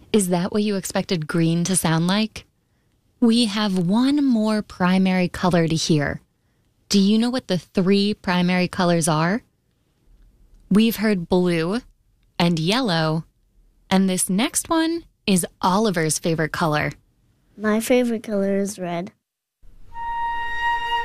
Is that what you expected green to sound like? We have one more primary color to hear. Do you know what the 3 primary colors are? We've heard blue and yellow, and this next one is Oliver's favorite color. My favorite color is red.